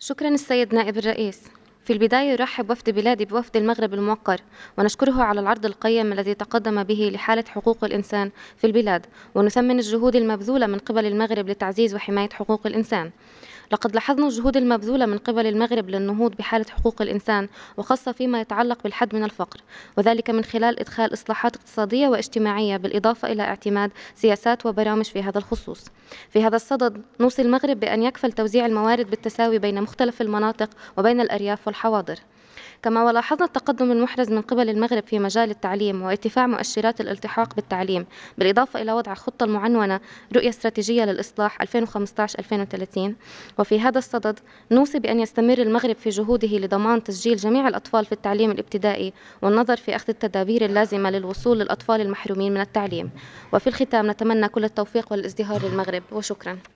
شكرا السيد نائب الرئيس. في البداية يرحب وفد بلادي بوفد المغرب الموقر، ونشكره على العرض القيم الذي تقدم به لحالة حقوق الإنسان في البلاد، ونثمن الجهود المبذولة من قبل المغرب لتعزيز وحماية حقوق الإنسان. لقد لاحظنا الجهود المبذولة من قبل المغرب للنهوض بحالة حقوق الإنسان، وخاصة فيما يتعلق بالحد من الفقر، وذلك من خلال إدخال إصلاحات اقتصادية واجتماعية، بالإضافة إلى اعتماد سياسات وبرامج في هذا الخصوص. في هذا الصدد نوصي المغرب بأن يكفل توزيع الموارد بالتساوي بين مختلف المناطق وبين الأرياف والحواضر. كما ولاحظنا التقدم المحرز من قبل المغرب في مجال التعليم وارتفاع مؤشرات الالتحاق بالتعليم، بالإضافة إلى وضع خطة المعنونة رؤية استراتيجية للإصلاح 2015-2030. وفي هذا الصدد نوصي بأن يستمر المغرب في جهوده لضمان تسجيل جميع الأطفال في التعليم الابتدائي، والنظر في أخذ التدابير اللازمة للوصول للأطفال المحرومين من التعليم. وفي الختام نتمنى كل التوفيق والازدهار للمغرب، وشكرا.